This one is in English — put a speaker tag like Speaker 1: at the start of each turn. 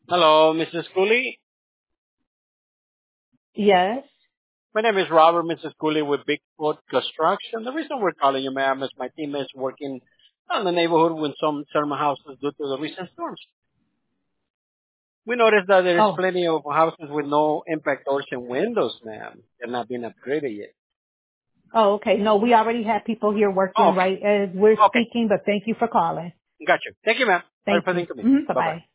Speaker 1: Hello, Mrs. Cooley.
Speaker 2: Yes.
Speaker 1: My name is Robert, Mrs. Cooley with Bigfoot Construction. The reason we're calling you, ma'am, is my team is working on the neighborhood with some thermal houses due to the recent storms. We noticed that there is
Speaker 2: Oh.
Speaker 1: plenty of houses with no impact doors and windows, ma'am. They're not being upgraded yet.
Speaker 2: Oh, okay. No, we already have people here
Speaker 1: Oh,
Speaker 2: working
Speaker 1: okay.
Speaker 2: right as we're
Speaker 1: Okay.
Speaker 2: speaking, but thank you for calling.
Speaker 1: Got you. Thank you, ma'am. Sorry
Speaker 2: Thank
Speaker 1: for
Speaker 2: you.
Speaker 1: the inconvenience.
Speaker 2: Bye
Speaker 1: Bye-bye.
Speaker 2: bye.